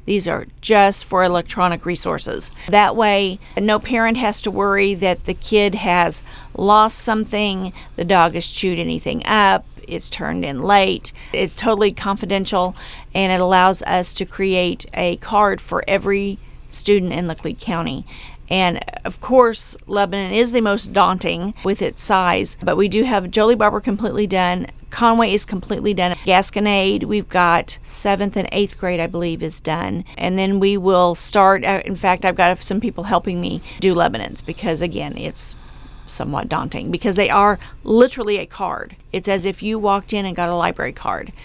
These are just for electronic resources. That way, no parent has to worry that the kid has lost something, the dog has chewed anything up, it's turned in late. It's totally confidential, and it allows us to create a card for every student in Laclede County. And of course, Lebanon is the most daunting with its size, but we do have Jolie Barber completely done. Conway is completely done. Gasconade, we've got 7th and 8th grade, I believe, is done. And then we will start, in fact, I've got some people helping me do Lebanon's because, again, it's somewhat daunting because they are literally a card. It's as if you walked in and got a library card.